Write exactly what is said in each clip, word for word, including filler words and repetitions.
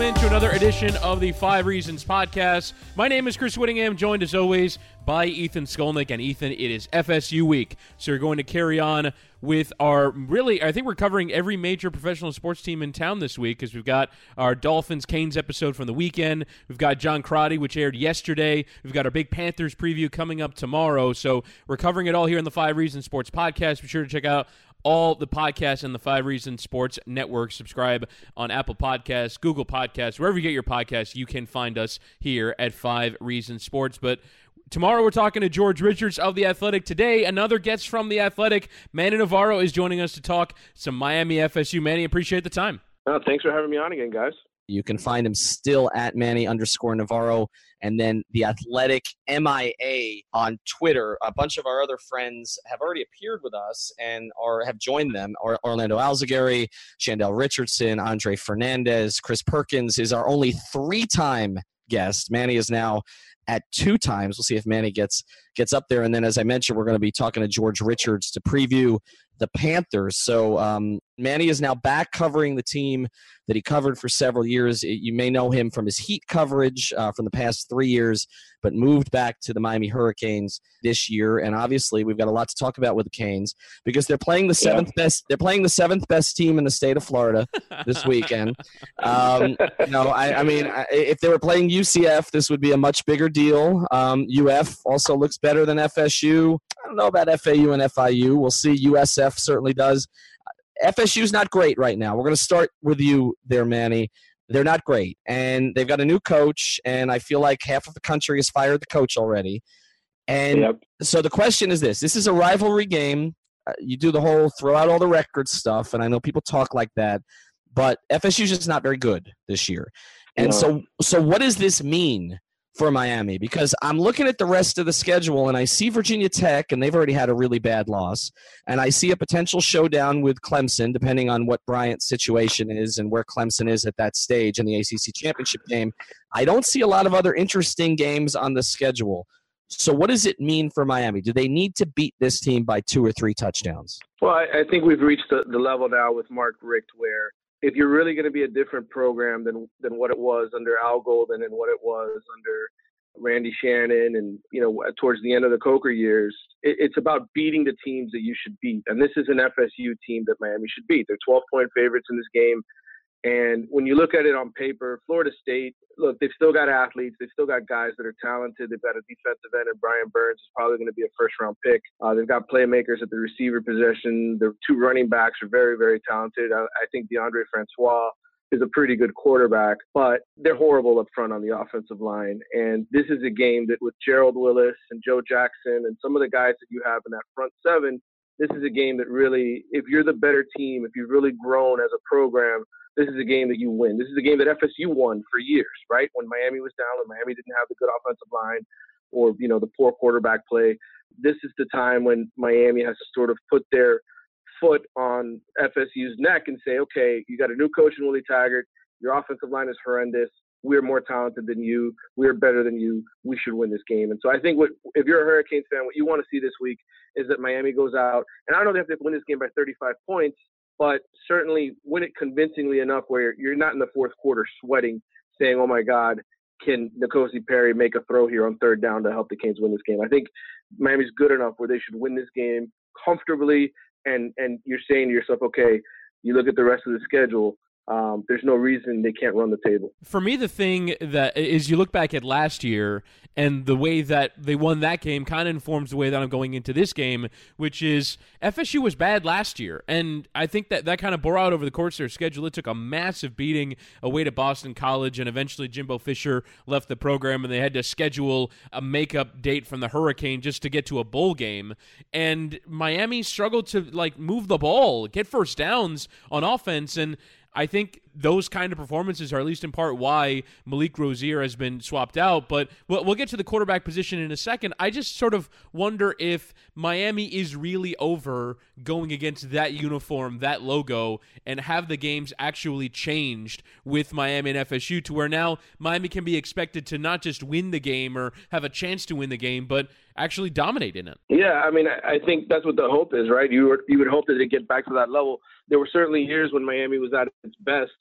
into another edition of the Five Reasons Podcast. My name is Chris Whittingham, joined as always by Ethan Skolnick. And Ethan, it is F S U week, so we're going to carry on with our, really, I think we're covering every major professional sports team in town this week, because we've got our Dolphins-Canes episode from the weekend. We've got John Crotty, which aired yesterday. We've got our big Panthers preview coming up tomorrow. So we're covering it all here in the Five Reasons Sports Podcast. Be sure to check out all the podcasts in the Five Reasons Sports Network. Subscribe on Apple Podcasts, Google Podcasts, wherever you get your podcasts, you can find us here at Five Reasons Sports. But tomorrow we're talking to George Richards of The Athletic. Today, another guest from The Athletic. Manny Navarro is joining us to talk some Miami F S U. Manny, appreciate the time. Oh, thanks for having me on again, guys. You can find him still at Manny underscore Navarro, and then The Athletic M I A on Twitter. A bunch of our other friends have already appeared with us and are have joined them. Or Orlando Alzagari, Chandel Richardson, Andre Fernandez, Chris Perkins is our only three-time guest. Manny is now at two times. We'll see if Manny gets gets up there. And then, as I mentioned, we're going to be talking to George Richards to preview the Panthers. So um, Manny is now back covering the team that he covered for several years. You may know him from his Heat coverage uh, from the past three years, but moved back to the Miami Hurricanes this year. And obviously, we've got a lot to talk about with the Canes because they're playing the seventh yeah. best. They're playing the seventh best team in the state of Florida this weekend. Um, you know, I, I mean, I, if they were playing U C F, this would be a much bigger deal. Um, U F also looks better than F S U. I don't know about F A U and F I U. We'll see. U S F certainly does. F S U's not great right now. We're going to start with you there, Manny. They're not great. And they've got a new coach, and I feel like half of the country has fired the coach already. And yep. So the question is this. This is a rivalry game. Uh, you do the whole throw out all the record stuff, and I know people talk like that. But F S U's just not very good this year. And no. so, so what does this mean for Miami? Because I'm looking at the rest of the schedule and I see Virginia Tech, and they've already had a really bad loss, and I see a potential showdown with Clemson depending on what Bryant's situation is and where Clemson is at that stage in the A C C championship game. I don't see a lot of other interesting games on the schedule. So what does it mean for Miami? Do they need to beat this team by two or three touchdowns? Well, I, I think we've reached the, the level now with Mark Richt where if you're really going to be a different program than than what it was under Al Golden and what it was under Randy Shannon and, you know, towards the end of the Coker years, it, it's about beating the teams that you should beat. And this is an F S U team that Miami should beat. They're twelve-point favorites in this game. And when you look at it on paper, Florida State, look, they've still got athletes. They've still got guys that are talented. They've got a defensive end, and Brian Burns is probably going to be a first-round pick. Uh, they've got playmakers at the receiver position. Their two running backs are very, very talented. I, I think DeAndre Francois is a pretty good quarterback, but they're horrible up front on the offensive line. And this is a game that with Gerald Willis and Joe Jackson and some of the guys that you have in that front seven, this is a game that really, if you're the better team, if you've really grown as a program, this is a game that you win. This is a game that F S U won for years, right? When Miami was down, when Miami didn't have the good offensive line or, you know, the poor quarterback play. This is the time when Miami has to sort of put their foot on F S U's neck and say, okay, you got a new coach in Willie Taggart. Your offensive line is horrendous. We're more talented than you. We're better than you. We should win this game. And so I think what, if you're a Hurricanes fan, what you want to see this week is that Miami goes out. And I don't know if they have to win this game by thirty-five points, but certainly win it convincingly enough where you're not in the fourth quarter sweating, saying, oh, my God, can N'Kosi Perry make a throw here on third down to help the Canes win this game? I think Miami's good enough where they should win this game comfortably. And and you're saying to yourself, okay, you look at the rest of the schedule, um, there's no reason they can't run the table. For me, the thing that is you look back at last year and the way that they won that game kind of informs the way that I'm going into this game, which is F S U was bad last year. And I think that that kind of bore out over the course of their schedule. It took a massive beating away to Boston College, and eventually Jimbo Fisher left the program, and they had to schedule a makeup date from the Hurricane just to get to a bowl game. And Miami struggled to like move the ball, get first downs on offense, and I think those kind of performances are at least in part why Malik Rozier has been swapped out. But we'll, we'll get to the quarterback position in a second. I just sort of wonder if Miami is really over going against that uniform, that logo, and have the games actually changed with Miami and F S U to where now Miami can be expected to not just win the game or have a chance to win the game, but actually dominate in it. Yeah, I mean, I think that's what the hope is, right? You were, you would hope that they get back to that level. There were certainly years when Miami was at its best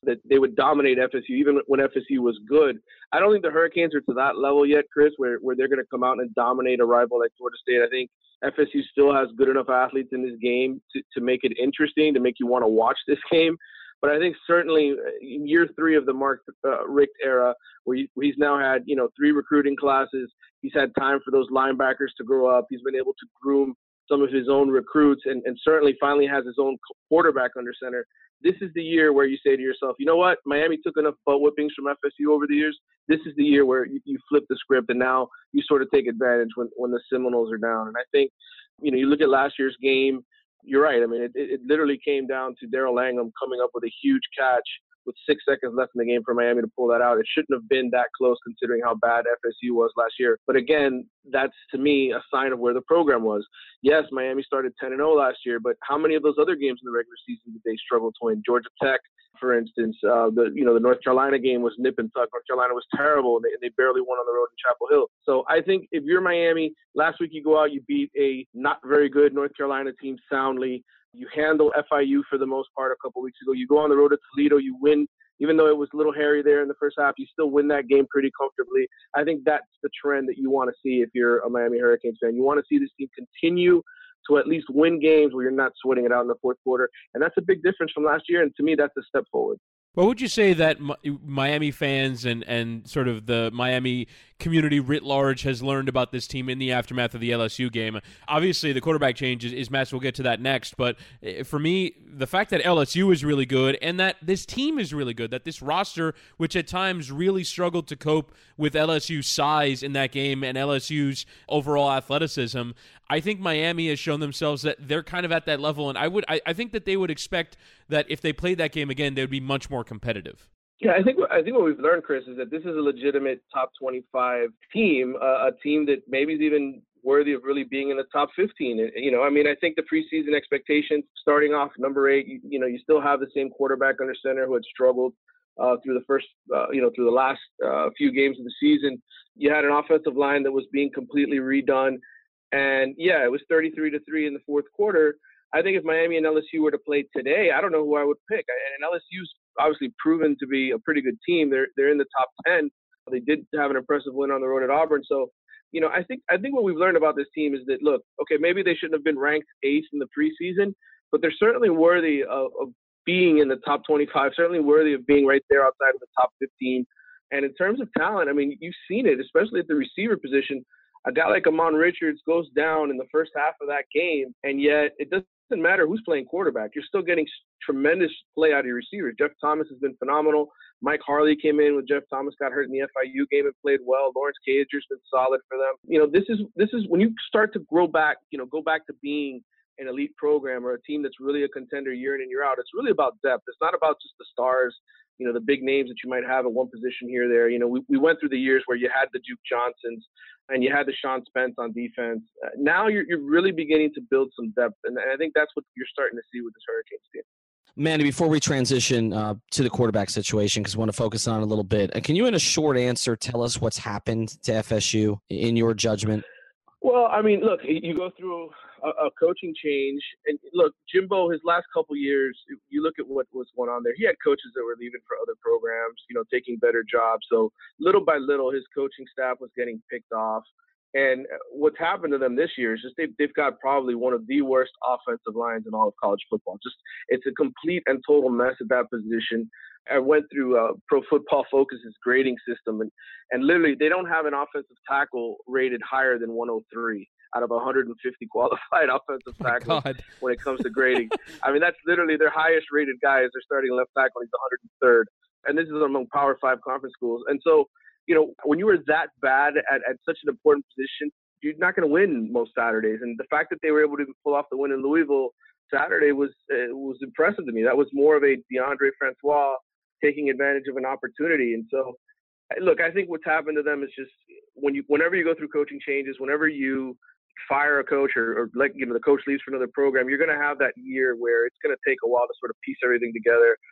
that they would dominate F S U even when F S U was good. I don't think the Hurricanes are to that level yet, Chris, where, where they're going to come out and dominate a rival like Florida State. I think F S U still has good enough athletes in this game to, to make it interesting, to make you want to watch this game. But I think certainly in year three of the Mark uh, Richt era, where, he, where he's now had, you know, three recruiting classes, he's had time for those linebackers to grow up. He's been able to groom some of his own recruits and, and certainly finally has his own quarterback under center. This is the year where you say to yourself, you know what, Miami took enough butt whippings from F S U over the years. This is the year where you, you flip the script and now you sort of take advantage when, when the Seminoles are down. And I think, you know, you look at last year's game, you're right. I mean, it, it literally came down to Darrell Langham coming up with a huge catch with six seconds left in the game for Miami to pull that out. It shouldn't have been that close considering how bad F S U was last year. But again, that's to me a sign of where the program was. Yes, Miami started ten and oh last year, but how many of those other games in the regular season did they struggle to win? Georgia Tech, for instance, uh, the you know the North Carolina game was nip and tuck. North Carolina was terrible, and they, they barely won on the road in Chapel Hill. So I think if you're Miami, last week you go out, you beat a not very good North Carolina team soundly. You handle F I U for the most part a couple weeks ago. You go on the road to Toledo, you win. Even though it was a little hairy there in the first half, you still win that game pretty comfortably. I think that's the trend that you want to see if you're a Miami Hurricanes fan. You want to see this team continue to at least win games where you're not sweating it out in the fourth quarter. And that's a big difference from last year. And to me, that's a step forward. What would you say that Miami fans and, and sort of the Miami community writ large has learned about this team in the aftermath of the L S U game? Obviously, the quarterback change is, is massive. We'll get to that next. But for me, the fact that L S U is really good and that this team is really good, that this roster, which at times really struggled to cope with L S U's size in that game and L S U's overall athleticism, I think Miami has shown themselves that they're kind of at that level. And I would, I, I think that they would expect that if they played that game again, they would be much more competitive. Yeah, I think I think what we've learned, Chris, is that this is a legitimate top twenty-five team, uh, a team that maybe is even worthy of really being in the top fifteen. And, you know, I mean, I think the preseason expectations starting off number eight, you, you know, you still have the same quarterback under center who had struggled uh, through the first, uh, you know, through the last uh, few games of the season. You had an offensive line that was being completely redone. And, yeah, it was thirty-three to three in the fourth quarter. I think if Miami and L S U were to play today, I don't know who I would pick. And L S U's obviously proven to be a pretty good team. They're they're in the top ten. They did have an impressive win on the road at Auburn. So, you know, I think I think what we've learned about this team is that, look, okay, maybe they shouldn't have been ranked eighth in the preseason, but they're certainly worthy of, of being in the top twenty-five, certainly worthy of being right there outside of the top fifteen. And in terms of talent, I mean, you've seen it, especially at the receiver position. A guy like Amon Richards goes down in the first half of that game, and yet it doesn't matter who's playing quarterback. You're still getting tremendous play out of your receivers. Jeff Thomas has been phenomenal. Mike Harley came in when Jeff Thomas got hurt in the F I U game and played well. Lawrence Cager's been solid for them. You know, this is this is when you start to grow back, you know, go back to being an elite program or a team that's really a contender year in and year out. It's really about depth. It's not about just the stars, you know, the big names that you might have at one position here or there. You know, we, we went through the years where you had the Duke Johnsons and you had the Sean Spence on defense. Uh, now you're you're really beginning to build some depth, and, and I think that's what you're starting to see with this Hurricanes team. Manny, before we transition uh, to the quarterback situation, because I want to focus on it a little bit, uh, can you, in a short answer, tell us what's happened to F S U in your judgment? Well, I mean, look, you go through a, a coaching change, and look, Jimbo, his last couple years, you look at what was going on there. He had coaches that were leaving for other programs, you know, taking better jobs. So little by little, his coaching staff was getting picked off. And what's happened to them this year is just they've, they've got probably one of the worst offensive lines in all of college football. Just it's a complete and total mess at that position. I went through uh, Pro Football Focus's grading system, and, and literally they don't have an offensive tackle rated higher than one oh three out of one hundred fifty qualified offensive tackles oh when it comes to grading. I mean, that's literally their highest rated guy is their starting left tackle. He's one hundred third. And this is among Power Five conference schools. And so, you know, when you were that bad at, at such an important position, you're not going to win most Saturdays. And the fact that they were able to pull off the win in Louisville Saturday was uh, was impressive to me. That was more of a DeAndre Francois taking advantage of an opportunity. And so, look, I think what's happened to them is just when you, whenever you go through coaching changes, whenever you fire a coach or, or like, you know, the coach leaves for another program, you're going to have that year where it's going to take a while to sort of piece everything together.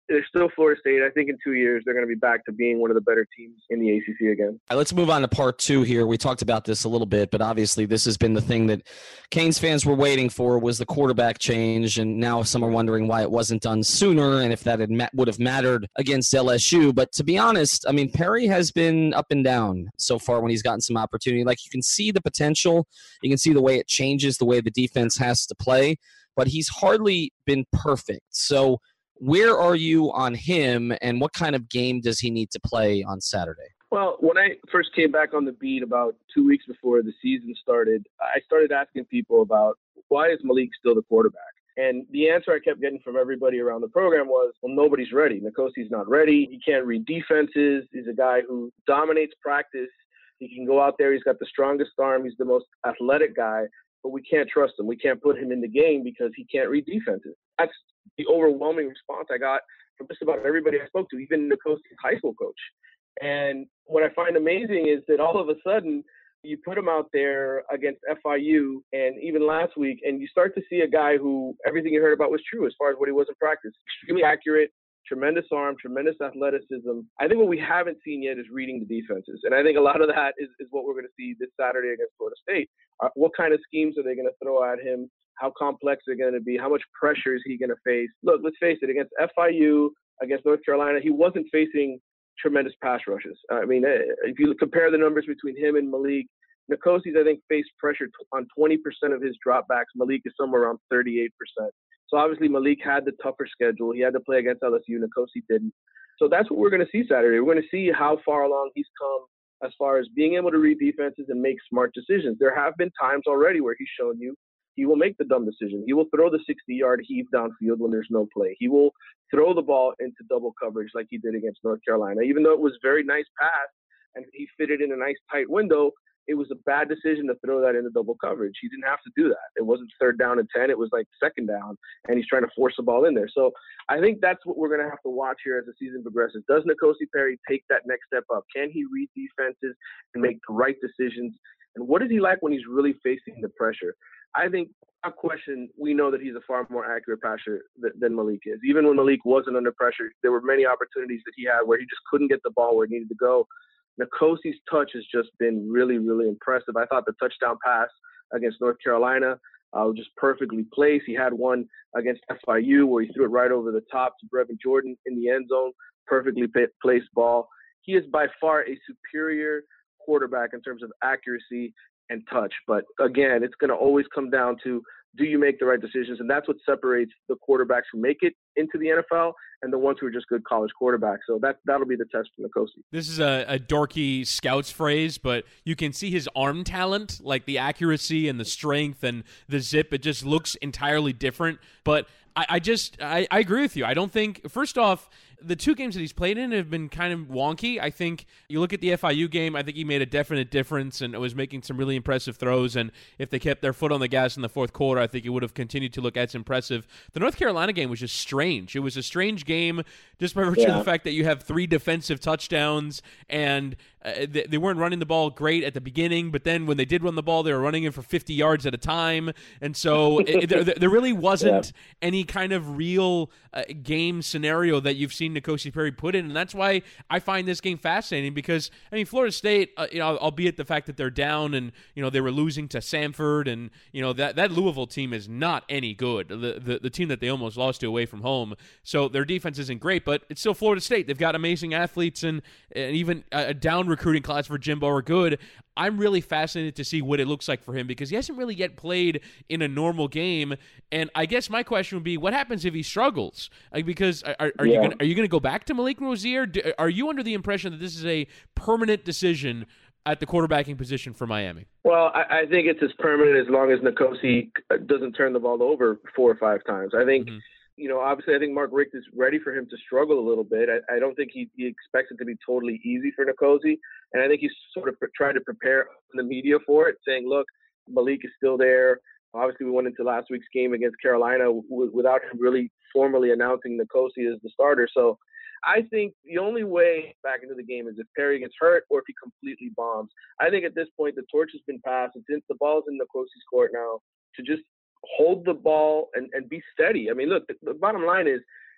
they're still Florida State. I think in two years they're going to be back to being one of the better teams in the A C C again. All right, let's move on to part two here. We talked about this a little bit, but obviously this has been the thing that Canes fans were waiting for, was the quarterback change, and now some are wondering why it wasn't done sooner and if that had ma- would have mattered against L S U. But to be honest, I mean, Perry has been up and down so far when he's gotten some opportunity. Like, you can see the potential. You can see the way it changes, the way the defense has to play, but he's hardly been perfect. So where are you on him, and what kind of game does he need to play on Saturday? Well, when I first came back on the beat about two weeks before the season started, I started asking people about, why is Malik still the quarterback? And the answer I kept getting from everybody around the program was, well, nobody's ready. N'Kosi's not ready. He can't read defenses. He's a guy who dominates practice. He can go out there. He's got the strongest arm. He's the most athletic guy, but we can't trust him. We can't put him in the game because he can't read defenses. That's the overwhelming response I got from just about everybody I spoke to, even N'Kosi's high school coach. And what I find amazing is that all of a sudden you put him out there against F I U and even last week, and you start to see a guy who everything you heard about was true as far as what he was in practice. Extremely accurate, tremendous arm, tremendous athleticism. I think what we haven't seen yet is reading the defenses. And I think a lot of that is, is what we're going to see this Saturday against Florida State. Uh, what kind of schemes are they going to throw at him? How complex are they going to be? How much pressure is he going to face? Look, let's face it, against F I U, against North Carolina, he wasn't facing tremendous pass rushes. I mean, if you compare the numbers between him and Malik, N'Kosi's, I think, faced pressure on twenty percent of his dropbacks. Malik is somewhere around thirty-eight percent. So obviously Malik had the tougher schedule. He had to play against L S U. N'Kosi didn't. So that's what we're going to see Saturday. We're going to see how far along he's come as far as being able to read defenses and make smart decisions. There have been times already where he's shown you he will make the dumb decision. He will throw the sixty-yard heave downfield when there's no play. He will throw the ball into double coverage like he did against North Carolina. Even though it was a very nice pass and he fitted in a nice tight window, it was a bad decision to throw that into double coverage. He didn't have to do that. It wasn't third down and ten. It was like second down, and he's trying to force the ball in there. So I think that's what we're going to have to watch here as the season progresses. Does N'Kosi Perry take that next step up? Can he read defenses and make the right decisions? And what is he like when he's really facing the pressure? I think, without question, we know that he's a far more accurate passer th- than Malik is. Even when Malik wasn't under pressure, there were many opportunities that he had where he just couldn't get the ball where it needed to go. N'Kosi's touch has just been really, really impressive. I thought the touchdown pass against North Carolina uh, was just perfectly placed. He had one against F I U where he threw it right over the top to Brevin Jordan in the end zone, perfectly placed ball. He is by far a superior quarterback in terms of accuracy and touch. But again, it's going to always come down to, do you make the right decisions? And that's what separates the quarterbacks who make it into the N F L and the ones who are just good college quarterbacks. So that, that'll be the test for N'Kosi. This is a, a dorky scouts phrase, but you can see his arm talent, like the accuracy and the strength and the zip. It just looks entirely different. But I, I just, I, I agree with you. I don't think, first off, the two games that he's played in have been kind of wonky. I think you look at the F I U game, I think he made a definite difference and was making some really impressive throws. And if they kept their foot on the gas in the fourth quarter, I think it would have continued to look as impressive. The North Carolina game was just strange. It was a strange game just by virtue yeah. of the fact that you have three defensive touchdowns and uh, they, they weren't running the ball great at the beginning, but then when they did run the ball, they were running it for fifty yards at a time. And so it, there, there really wasn't yeah. any kind of real uh, game scenario that you've seen N'Kosi Perry put in, and that's why I find this game fascinating because, I mean, Florida State, uh, you know, albeit the fact that they're down and, you know, they were losing to Samford and, you know, that, that Louisville team is not any good, the, the the team that they almost lost to away from home, so their defense isn't great, but it's still Florida State. They've got amazing athletes and, and even a down recruiting class for Jimbo are good. I'm really fascinated to see what it looks like for him because he hasn't really yet played in a normal game. And I guess my question would be, what happens if he struggles? Like, because are, are yeah. you gonna, are you going to go back to Malik Rozier? Do, are you under the impression that this is a permanent decision at the quarterbacking position for Miami? Well, I, I think it's as permanent as long as N'Kosi doesn't turn the ball over four or five times. I think. Mm-hmm. You know, obviously, I think Mark Richt is ready for him to struggle a little bit. I, I don't think he, he expects it to be totally easy for N'Kosi. And I think he's sort of pre- trying to prepare the media for it, saying, look, Malik is still there. Obviously, we went into last week's game against Carolina w- without him really formally announcing N'Kosi as the starter. So I think the only way back into the game is if Perry gets hurt or if he completely bombs. I think at this point, the torch has been passed. And since the ball's in N'Kosi's court now, to just hold the ball and, and be steady. I mean, look, the, the bottom line is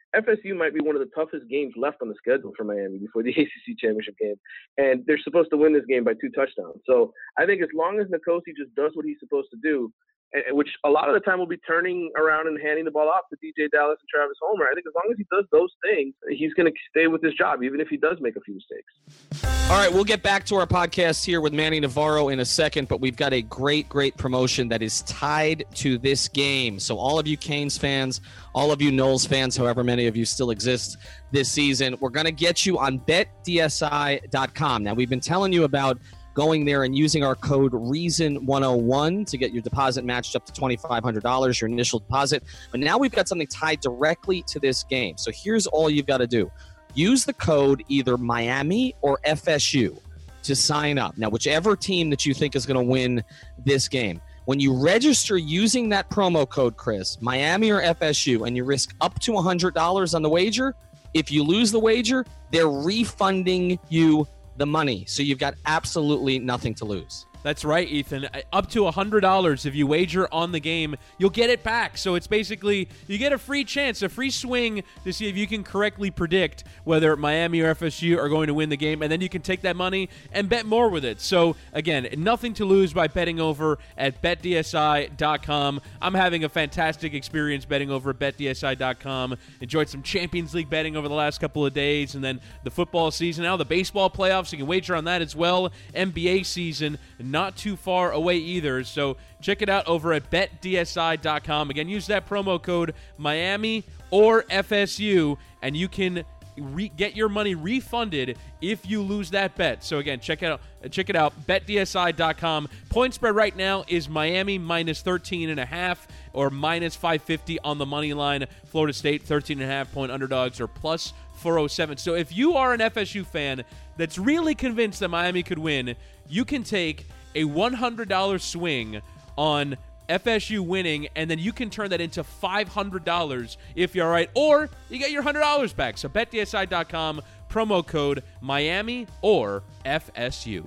F S U might be one of the toughest games left on the schedule for Miami before the A C C championship game. And they're supposed to win this game by two touchdowns. So I think as long as N'Kosi just does what he's supposed to do, and, which a lot of the time will be turning around and handing the ball off to D J Dallas and Travis Homer, I think as long as he does those things, he's going to stay with his job, even if he does make a few mistakes. All right, we'll get back to our podcast here with Manny Navarro in a second, but we've got a great, great promotion that is tied to this game. So all of you Canes fans, all of you Knowles fans, however many of you still exist this season, we're going to get you on bet D S I dot com. Now, we've been telling you about going there and using our code reason one oh one to get your deposit matched up to twenty-five hundred dollars, your initial deposit. But now we've got something tied directly to this game. So here's all you've got to do. Use the code either Miami or F S U to sign up. Now, whichever team that you think is going to win this game, when you register using that promo code, Chris, Miami or F S U, and you risk up to one hundred dollars on the wager, if you lose the wager, they're refunding you the money. So you've got absolutely nothing to lose. That's right, Ethan. Up to one hundred dollars if you wager on the game, you'll get it back. So it's basically, you get a free chance, a free swing to see if you can correctly predict whether Miami or F S U are going to win the game, and then you can take that money and bet more with it. So, again, nothing to lose by betting over at bet D S I dot com. I'm having a fantastic experience betting over at bet D S I dot com. Enjoyed some Champions League betting over the last couple of days, and then the football season now, the baseball playoffs, you can wager on that as well. N B A season, not too far away either. So check it out over at bet D S I dot com. Again, use that promo code Miami or F S U, and you can re- get your money refunded if you lose that bet. So again, check it out. Check it out. bet D S I dot com. Point spread right now is Miami minus thirteen and a half or minus five fifty on the money line. Florida State thirteen and a half point underdogs or plus four oh seven. So if you are an F S U fan that's really convinced that Miami could win, you can take a one hundred dollars swing on F S U winning, and then you can turn that into five hundred dollars if you're all right, or you get your one hundred dollars back. So bet D S I dot com, promo code Miami or F S U.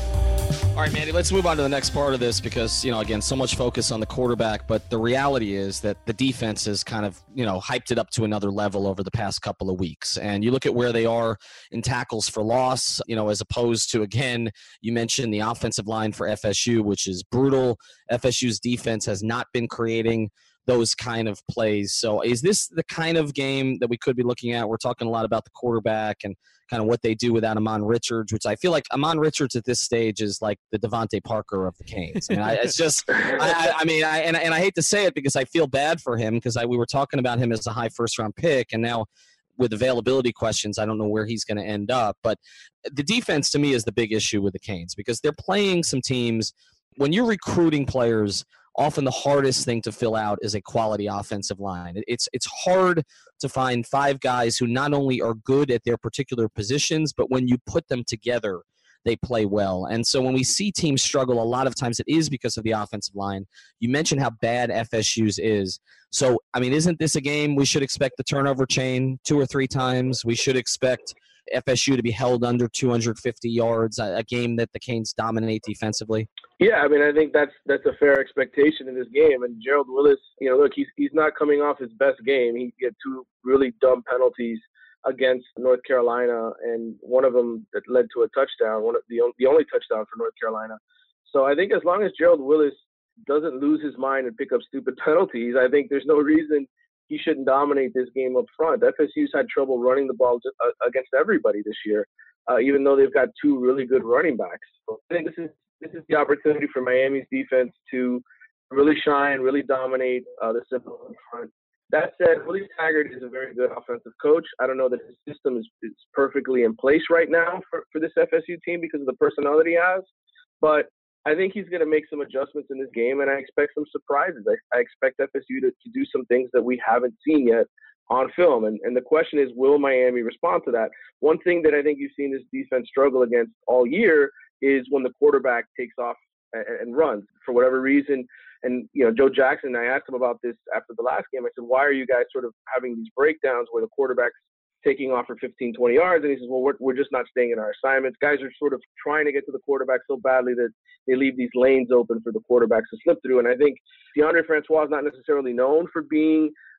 All right, Mandy, let's move on to the next part of this because, you know, again, so much focus on the quarterback, but the reality is that the defense has kind of, you know, hyped it up to another level over the past couple of weeks. And you look at where they are in tackles for loss, you know, as opposed to, again, you mentioned the offensive line for F S U, which is brutal. F S U's defense has not been creating those kind of plays. So is this the kind of game that we could be looking at? We're talking a lot about the quarterback and kind of what they do without Amon Richards, which I feel like Amon Richards at this stage is like the Devontae Parker of the Canes. I mean, I, it's just, I, I mean, I, and, and I hate to say it because I feel bad for him because I, we were talking about him as a high first round pick, and now with availability questions, I don't know where he's going to end up. But the defense to me is the big issue with the Canes because they're playing some teams. When you're recruiting players, often the hardest thing to fill out is a quality offensive line. It's it's hard to find five guys who not only are good at their particular positions, but when you put them together, they play well. And so when we see teams struggle, a lot of times it is because of the offensive line. You mentioned how bad F S U's is. So, I mean, isn't this a game we should expect the turnover chain two or three times? We should expect F S U to be held under two hundred fifty yards, a, a game that the Canes dominate defensively? Yeah, I mean, I think that's that's a fair expectation in this game. And Gerald Willis, you know, look, he's he's not coming off his best game. He had two really dumb penalties against North Carolina, and one of them that led to a touchdown, one of the the only touchdown for North Carolina. So I think as long as Gerald Willis doesn't lose his mind and pick up stupid penalties, I think there's no reason he shouldn't dominate this game up front. F S U's had trouble running the ball against everybody this year, uh, even though they've got two really good running backs. So I think this is this is the opportunity for Miami's defense to really shine, really dominate uh, the Seminoles up front. That said, Willie Taggart is a very good offensive coach. I don't know that his system is, is perfectly in place right now for, for this F S U team because of the personnel that he has, but I think he's going to make some adjustments in this game, and I expect some surprises. I, I expect F S U to, to do some things that we haven't seen yet on film, and, and the question is, will Miami respond to that? One thing that I think you've seen this defense struggle against all year is when the quarterback takes off and, and runs for whatever reason. And, you know, Joe Jackson, I asked him about this after the last game. I said, why are you guys sort of having these breakdowns where the quarterback's taking off for fifteen, twenty yards? And he says, well, we're, we're just not staying in our assignments. Guys are sort of trying to get to the quarterback so badly that they leave these lanes open for the quarterbacks to slip through. And I think Deondre Francois is not necessarily known for being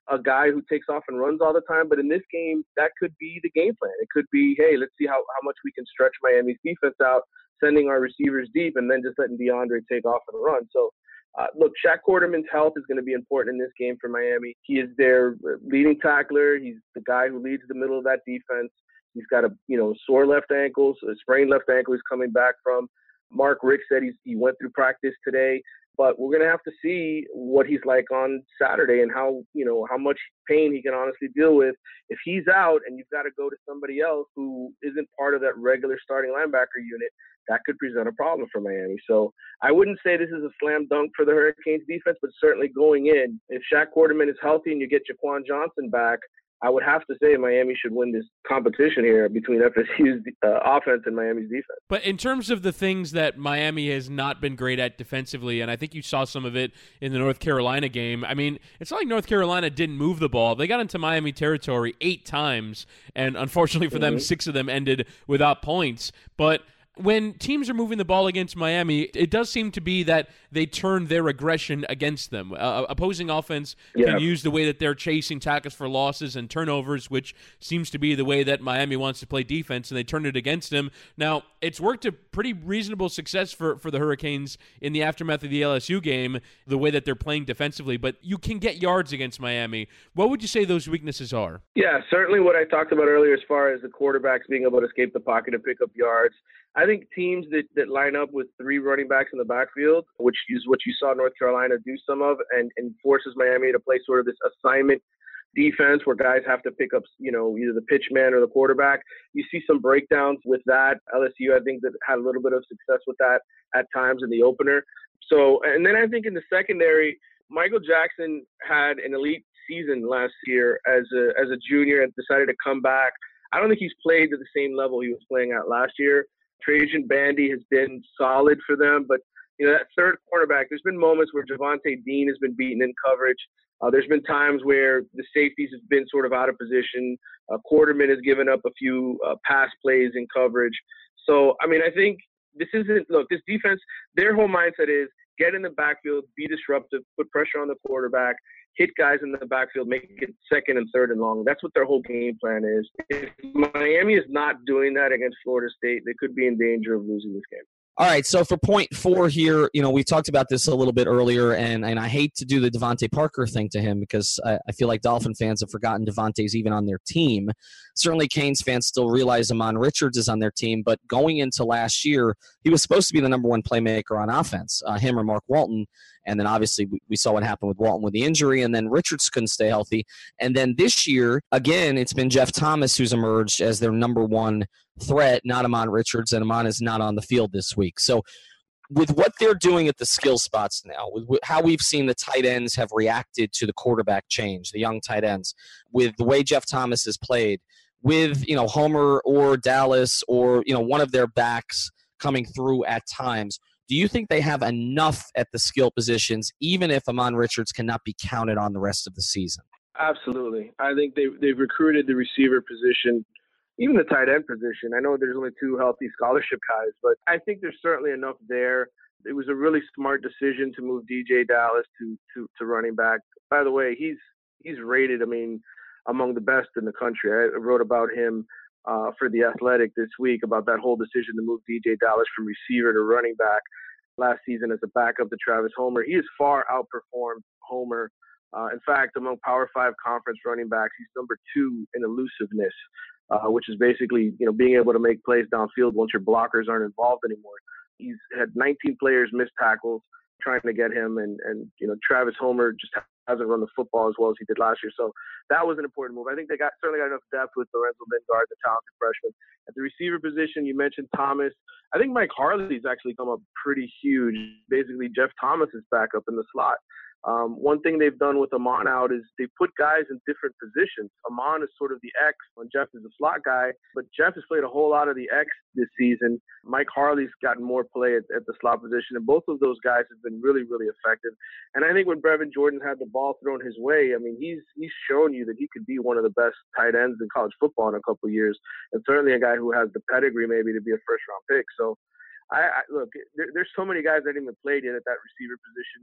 a guy who takes off and runs all the time. But in this game, that could be the game plan. It could be, hey, let's see how, how much we can stretch Miami's defense out, sending our receivers deep, and then just letting DeAndre take off and run. So, uh, look, Shaq Quarterman's health is going to be important in this game for Miami. He is their leading tackler. He's the guy who leads the middle of that defense. He's got a, you know, sore left ankle, so a sprained left ankle he's coming back from. Mark Richt said he's, he went through practice today. But we're going to have to see what he's like on Saturday and how, you know, how much pain he can honestly deal with. If he's out and you've got to go to somebody else who isn't part of that regular starting linebacker unit, that could present a problem for Miami. So I wouldn't say this is a slam dunk for the Hurricanes defense, but certainly going in, if Shaq Quarterman is healthy and you get Jaquan Johnson back, I would have to say Miami should win this competition here between F S U's uh, offense and Miami's defense. But in terms of the things that Miami has not been great at defensively, and I think you saw some of it in the North Carolina game, I mean, it's not like North Carolina didn't move the ball. They got into Miami territory eight times, and unfortunately for mm-hmm. them, six of them ended without points. But when teams are moving the ball against Miami, it does seem to be that they turn their aggression against them. Uh, opposing offense yeah. can use the way that they're chasing tackles for losses and turnovers, which seems to be the way that Miami wants to play defense, and they turn it against them. Now, it's worked to pretty reasonable success for, for the Hurricanes in the aftermath of the L S U game, the way that they're playing defensively, but you can get yards against Miami. What would you say those weaknesses are? Yeah, certainly what I talked about earlier as far as the quarterbacks being able to escape the pocket and pick up yards. I think teams that, that line up with three running backs in the backfield, which is what you saw North Carolina do some of, and, and forces Miami to play sort of this assignment defense where guys have to pick up, you know, either the pitch man or the quarterback. You see some breakdowns with that. L S U, I think, that had a little bit of success with that at times in the opener. So, and then I think in the secondary, Michael Jackson had an elite season last year as a as a junior and decided to come back. I don't think he's played to the same level he was playing at last year. Trajan Bandy has been solid for them, but you know, that third cornerback, there's been moments where Javonte Dean has been beaten in coverage. Uh, there's been times where the safeties have been sort of out of position. Uh, Quarterman has given up a few uh, pass plays in coverage. So, I mean, I think this isn't – look, this defense, their whole mindset is get in the backfield, be disruptive, put pressure on the quarterback, hit guys in the backfield, make it second and third and long. That's what their whole game plan is. If Miami is not doing that against Florida State, they could be in danger of losing this game. All right, so for point four here, you know, we talked about this a little bit earlier, and, and I hate to do the Devontae Parker thing to him because I, I feel like Dolphin fans have forgotten Devontae's even on their team. Certainly Canes fans still realize Amon Richards is on their team, but going into last year, he was supposed to be the number one playmaker on offense, uh, him or Mark Walton, and then obviously we, we saw what happened with Walton with the injury, and then Richards couldn't stay healthy. And then this year, again, it's been Jeff Thomas who's emerged as their number one threat, not Amon Richards, and Amon is not on the field this week. So with what they're doing at the skill spots now, with, with how we've seen the tight ends have reacted to the quarterback change, the young tight ends, with the way Jeff Thomas has played, with, you know, Homer or Dallas or, you know, one of their backs coming through at times, do you think they have enough at the skill positions, even if Amon Richards cannot be counted on the rest of the season? Absolutely. I think they've, they've recruited the receiver position, even the tight end position. I know there's only two healthy scholarship guys, but I think there's certainly enough there. It was a really smart decision to move D J Dallas to, to, to running back. By the way, he's he's rated, I mean, among the best in the country. I wrote about him uh, for The Athletic this week about that whole decision to move D J Dallas from receiver to running back last season as a backup to Travis Homer. He has far outperformed Homer. Uh, in fact, among Power Five conference running backs, he's number two in elusiveness. Uh, which is basically, you know, being able to make plays downfield once your blockers aren't involved anymore. He's had nineteen players miss tackles trying to get him, and, and you know, Travis Homer just hasn't run the football as well as he did last year. So that was an important move. I think they got certainly got enough depth with Lorenzo Lingard, the talented freshman. At the receiver position, you mentioned Thomas. I think Mike Harley's actually come up pretty huge. Basically, Jeff Thomas is back up in the slot. Um, one thing they've done with Amon out is they put guys in different positions. Amon is sort of the X when Jeff is a slot guy, but Jeff has played a whole lot of the X this season. Mike Harley's gotten more play at, at the slot position, and both of those guys have been really, really effective. And I think when Brevin Jordan had the ball thrown his way, I mean, he's he's shown you that he could be one of the best tight ends in college football in a couple of years, and certainly a guy who has the pedigree maybe to be a first-round pick. So, I, I look, there, there's so many guys that haven't even played yet at that receiver position.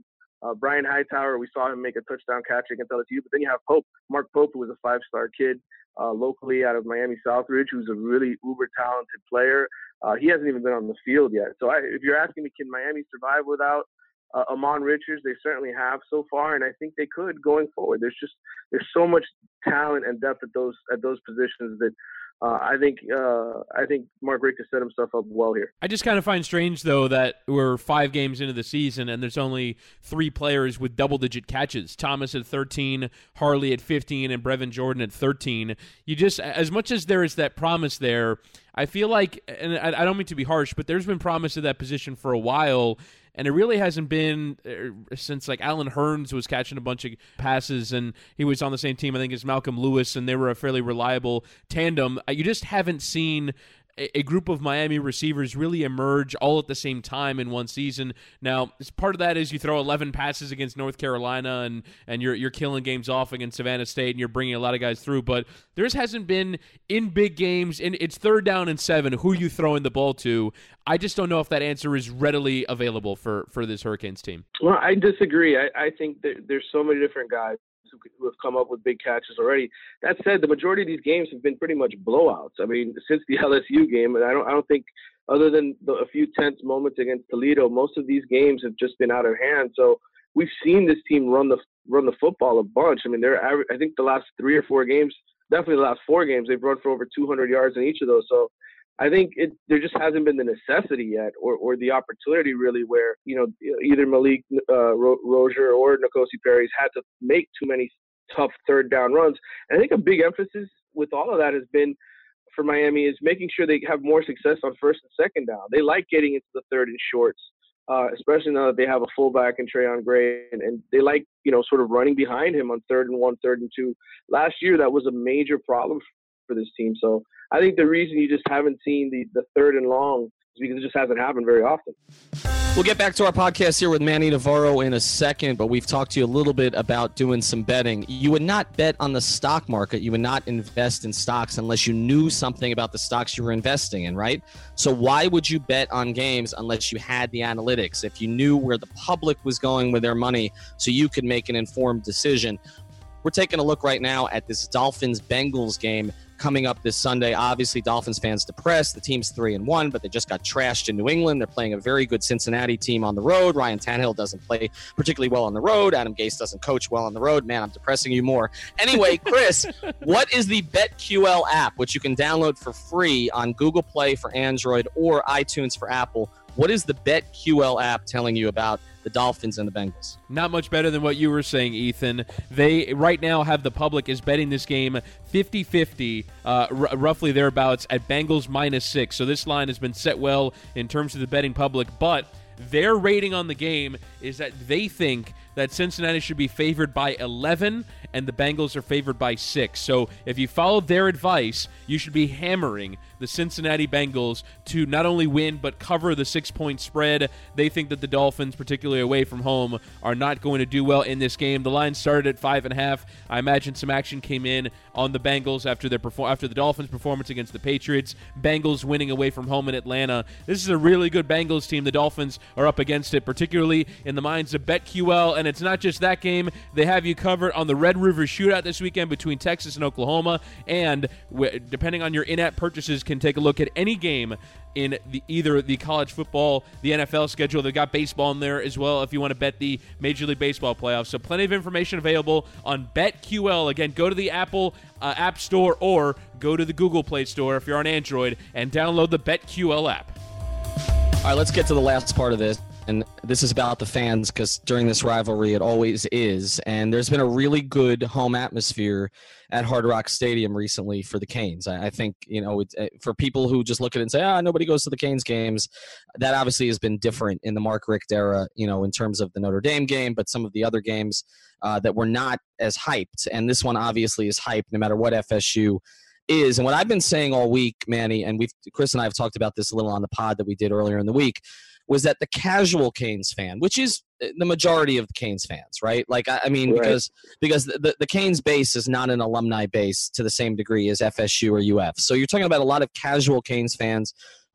Uh, Brian Hightower, we saw him make a touchdown catch against L S U, but then you have Pope, Mark Pope, who was a five-star kid uh, locally out of Miami Southridge, who's a really uber-talented player. Uh, he hasn't even been on the field yet. So I, if you're asking me, can Miami survive without uh, Amon Richards? They certainly have so far, and I think they could going forward. There's just there's so much talent and depth at those at those positions that Uh, I think uh, I think Mark Richt set himself up well here. I just kind of find strange, though, that we're five games into the season and there's only three players with double-digit catches. Thomas at thirteen, Harley at fifteen, and Brevin Jordan at thirteen. You just, as much as there is that promise there, I feel like, and I don't mean to be harsh, but there's been promise of that position for a while, and it really hasn't been uh, since like Alan Hearns was catching a bunch of passes, and he was on the same team, I think, as Malcolm Lewis, and they were a fairly reliable tandem. You just haven't seen a group of Miami receivers really emerge all at the same time in one season. Now, part of that is you throw eleven passes against North Carolina and, and you're you're killing games off against Savannah State and you're bringing a lot of guys through, but there hasn't been in big games, and it's third down and seven, who you throwing the ball to. I just don't know if that answer is readily available for, for this Hurricanes team. Well, I disagree. I, I think that there's so many different guys who, who have come up with big catches already. That said, the majority of these games have been pretty much blowouts. I mean, since the L S U game, and I don't, I don't think, other than the, a few tense moments against Toledo, most of these games have just been out of hand. So we've seen this team run the run the football a bunch. I mean, they're average, I think the last three or four games, definitely the last four games, they've run for over two hundred yards in each of those. So I think it, there just hasn't been the necessity yet, or, or the opportunity really, where, you know, either Malik uh, Rozier or N'Kosi Perry's had to make too many tough third down runs. And I think a big emphasis with all of that has been for Miami is making sure they have more success on first and second down. They like getting into the third and shorts, uh, especially now that they have a fullback in Trayon Gray, and, and they like, you know, sort of running behind him on third and one, third and two. Last year, that was a major problem for this team. So I think the reason you just haven't seen the, the third and long is because it just hasn't happened very often. We'll get back to our podcast here with Manny Navarro in a second, but we've talked to you a little bit about doing some betting. You would not bet on the stock market. You would not invest in stocks unless you knew something about the stocks you were investing in, right? So why would you bet on games unless you had the analytics? If you knew where the public was going with their money so you could make an informed decision. We're taking a look right now at this Dolphins-Bengals game coming up this Sunday. Obviously, Dolphins fans depressed. The team's three and one, but they just got trashed in New England. They're playing a very good Cincinnati team on the road. Ryan Tannehill doesn't play particularly well on the road. Adam Gase doesn't coach well on the road. Man, I'm depressing you more. Anyway, Chris, what is the BetQL app, which you can download for free on Google Play for Android or iTunes for Apple? What is the BetQL app telling you about the Dolphins and the Bengals? Not much better than what you were saying, Ethan. They right now have the public is betting this game fifty-fifty, uh, r- roughly thereabouts, at Bengals minus six. So this line has been set well in terms of the betting public, but their rating on the game is that they think that Cincinnati should be favored by eleven and the Bengals are favored by six. So if you follow their advice, you should be hammering the Cincinnati Bengals to not only win but cover the six-point spread. They think that the Dolphins, particularly away from home, are not going to do well in this game. The line started at five and a half. I imagine some action came in on the Bengals after their perform- after the Dolphins' performance against the Patriots. Bengals winning away from home in Atlanta. This is a really good Bengals team. The Dolphins are up against it, particularly in the minds of BetQL. And it's not just that game. They have you covered on the Red River Shootout this weekend between Texas and Oklahoma. And w- depending on your in-app purchases, can take a look at any game in the, either the college football, the N F L schedule. They've got baseball in there as well if you want to bet the Major League Baseball playoffs. So plenty of information available on BetQL. Again, go to the Apple uh, App Store or go to the Google Play Store if you're on Android and download the BetQL app. All right, let's get to the last part of this. And this is about the fans because during this rivalry, it always is. And there's been a really good home atmosphere at Hard Rock Stadium recently for the Canes. I, I think, you know, it, uh, for people who just look at it and say, ah, nobody goes to the Canes games, that obviously has been different in the Mark Richt era, you know, in terms of the Notre Dame game, but some of the other games uh, that were not as hyped. And this one obviously is hyped no matter what F S U is. And what I've been saying all week, Manny, and we've Chris and I have talked about this a little on the pod that we did earlier in the week, was that the casual Canes fan, which is the majority of the Canes fans, right? Like, I, I mean, right. because because the, the Canes base is not an alumni base to the same degree as F S U or U F. So you're talking about a lot of casual Canes fans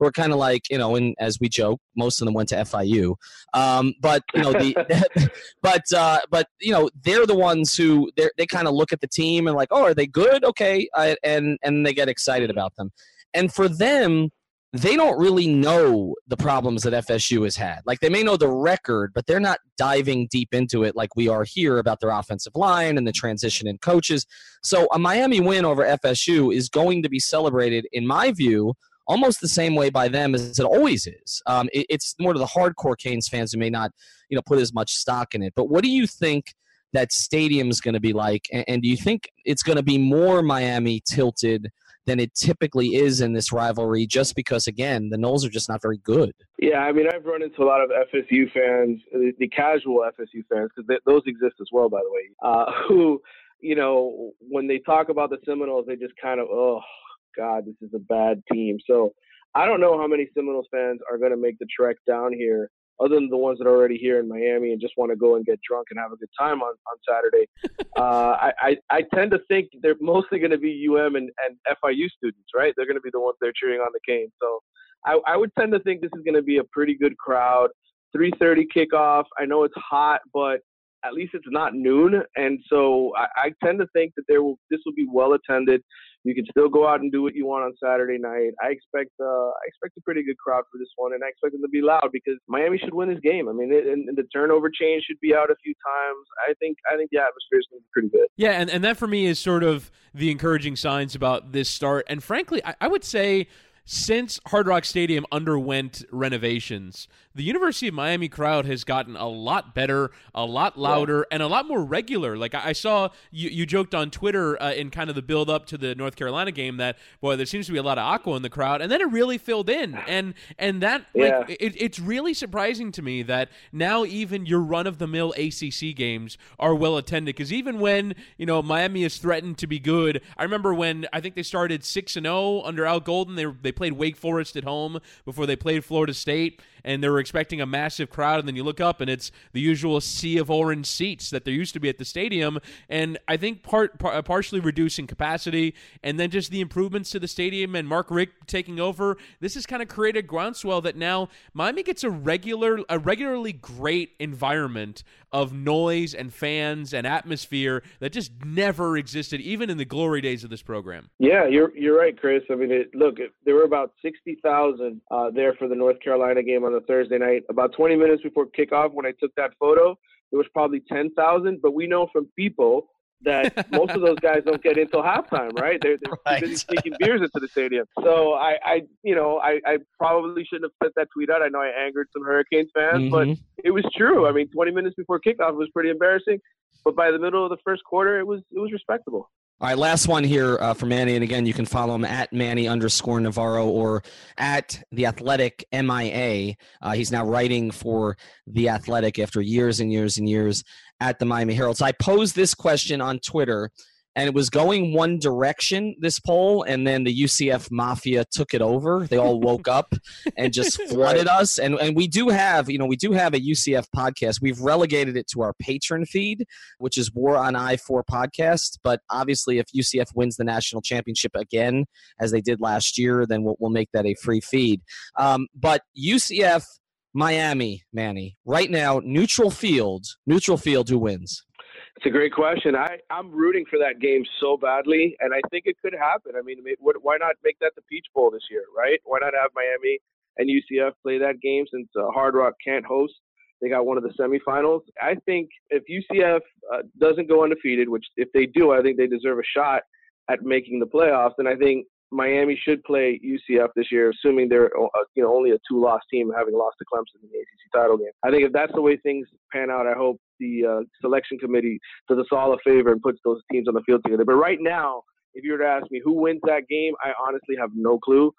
who are kind of like, you know, and as we joke, most of them went to F I U. Um, but, you know, the but, uh, but you know, they're the ones who they kind of look at the team and like, oh, are they good? Okay. I, and, and they get excited about them. And for them, they don't really know the problems that F S U has had. Like, they may know the record, but they're not diving deep into it like we are here about their offensive line and the transition in coaches. So a Miami win over F S U is going to be celebrated, in my view, almost the same way by them as it always is. Um, it, it's more to the hardcore Canes fans who may not, you know, put as much stock in it. But what do you think that stadium is going to be like? And, and do you think it's going to be more Miami tilted than it typically is in this rivalry, just because, again, the Noles are just not very good? Yeah, I mean, I've run into a lot of F S U fans, the, the casual F S U fans, because those exist as well, by the way, uh, who, you know, when they talk about the Seminoles, they just kind of, oh, God, this is a bad team. So I don't know how many Seminoles fans are going to make the trek down here, other than the ones that are already here in Miami and just want to go and get drunk and have a good time on, on Saturday. uh, I, I, I tend to think they're mostly going to be U M and, and F I U students, right? They're going to be the ones that are cheering on the Canes. So I, I would tend to think this is going to be a pretty good crowd. three thirty kickoff. I know it's hot, but at least it's not noon. And so I, I tend to think that there will this will be well attended. You can still go out and do what you want on Saturday night. I expect uh, I expect a pretty good crowd for this one, and I expect them to be loud because Miami should win this game. I mean, it, and, and the turnover chain should be out a few times. I think I think the atmosphere is going to be pretty good. Yeah, and, and that for me is sort of the encouraging signs about this start. And frankly, I, I would say since Hard Rock Stadium underwent renovations, the University of Miami crowd has gotten a lot better, a lot louder, yeah. and a lot more regular. Like I saw you, you joked on Twitter uh, in kind of the build up to the North Carolina game that, boy, there seems to be a lot of aqua in the crowd, and then it really filled in. And and that yeah. like it, it's really surprising to me that now even your run of the mill A C C games are well attended. Because even when you know Miami is threatened to be good, I remember when I think they started six and zero under Al Golden. They they played Wake Forest at home before they played Florida State, and they were expecting a massive crowd, and then you look up and it's the usual sea of orange seats that there used to be at the stadium. And I think part, par- partially reducing capacity and then just the improvements to the stadium and Mark Richt taking over, this has kind of created groundswell that now Miami gets a regular a regularly great environment of noise and fans and atmosphere that just never existed even in the glory days of this program. Yeah, you're you're right, Chris. I mean, it, look, it, there were about sixty thousand uh, there for the North Carolina game on the Thursday night. About twenty minutes before kickoff, when I took that photo, it was probably ten thousand. But we know from people that most of those guys don't get until halftime, right? They're, they're right. busy sneaking beers into the stadium. So I, I you know, I, I probably shouldn't have sent that tweet out. I know I angered some Hurricanes fans, mm-hmm. but it was true. I mean, twenty minutes before kickoff was pretty embarrassing. But by the middle of the first quarter, it was it was respectable. All right, last one here uh, for Manny. And again, you can follow him at Manny underscore Navarro or at The Athletic M I A. Uh, he's now writing for The Athletic after years and years and years at the Miami Herald. So I posed this question on Twitter, and it was going one direction, this poll, and then the U C F Mafia took it over. They all woke up and just flooded right. us. And and we do have, you know, we do have a U C F podcast. We've relegated it to our patron feed, which is War on I four podcast. But obviously, if U C F wins the national championship again, as they did last year, then we'll, we'll make that a free feed. Um, but U C F Miami, Manny, right now, neutral field, neutral field, who wins? It's a great question. I, I'm rooting for that game so badly, and I think it could happen. I mean, why not make that the Peach Bowl this year, right? Why not have Miami and U C F play that game since uh, Hard Rock can't host? They got one of the semifinals. I think if U C F uh, doesn't go undefeated, which if they do, I think they deserve a shot at making the playoffs, and I think Miami should play U C F this year, assuming they're uh, you know only a two-loss team, having lost to Clemson in the A C C title game. I think if that's the way things pan out, I hope the uh, selection committee does us all a favor and puts those teams on the field together. But right now, if you were to ask me who wins that game, I honestly have no clue.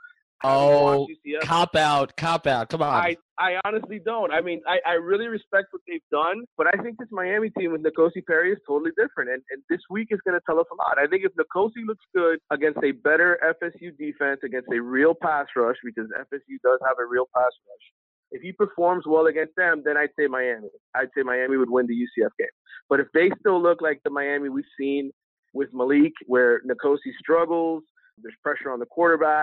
Oh, cop out, cop out. Come on. I, I honestly don't. I mean, I, I really respect what they've done, but I think this Miami team with N'Kosi Perry is totally different. And, and this week is going to tell us a lot. I think if N'Kosi looks good against a better F S U defense, against a real pass rush, because F S U does have a real pass rush, if he performs well against them, then I'd say Miami. I'd say Miami would win the U C F game. But if they still look like the Miami we've seen with Malik, where N'Kosi struggles, there's pressure on the quarterback,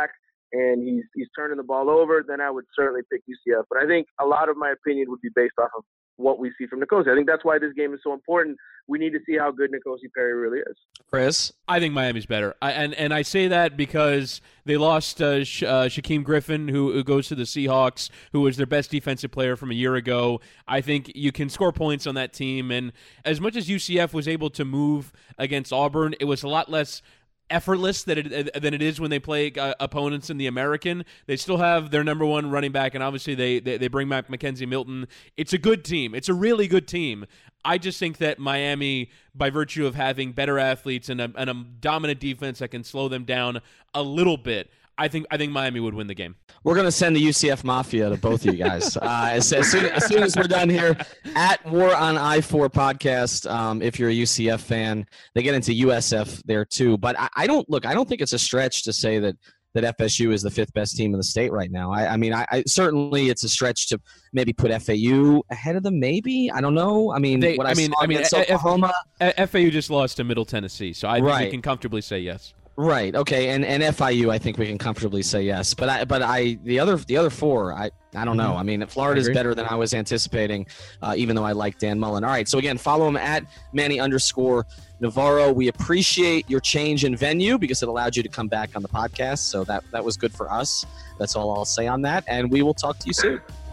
and he's he's turning the ball over, then I would certainly pick U C F. But I think a lot of my opinion would be based off of what we see from N'Kosi. I think that's why this game is so important. We need to see how good N'Kosi Perry really is. Chris? I think Miami's better. I, and, and I say that because they lost uh, Sha- uh, Shaquem Griffin, who, who goes to the Seahawks, who was their best defensive player from a year ago. I think you can score points on that team. And as much as U C F was able to move against Auburn, it was a lot less effortless than it, than it is when they play uh, opponents in the American. They still have their number one running back, and obviously they, they, they bring back Mackenzie Milton. It's a good team. It's a really good team. I just think that Miami, by virtue of having better athletes and a, and a dominant defense that can slow them down a little bit, I think I think Miami would win the game. We're going to send the U C F Mafia to both of you guys. uh, as, as, soon, as soon as we're done here, at War on I four podcast, um, if you're a U C F fan, they get into U S F there too. But I, I don't, look, I don't think it's a stretch to say that that F S U is the fifth best team in the state right now. I, I mean, I, I certainly it's a stretch to maybe put F A U ahead of them. Maybe I don't know. I mean, they, what I, I mean, saw I mean, against F- Oklahoma. F A U just lost to Middle Tennessee, so I think Right. we can comfortably say yes. Right. Okay. And and F I U, I think we can comfortably say yes. But I but I the other the other four, I I don't know. I mean, Florida's better than I was anticipating, uh, even though I like Dan Mullen. All right. So again, follow him at Manny underscore Navarro. We appreciate your change in venue because it allowed you to come back on the podcast. So that that was good for us. That's all I'll say on that. And we will talk to you soon.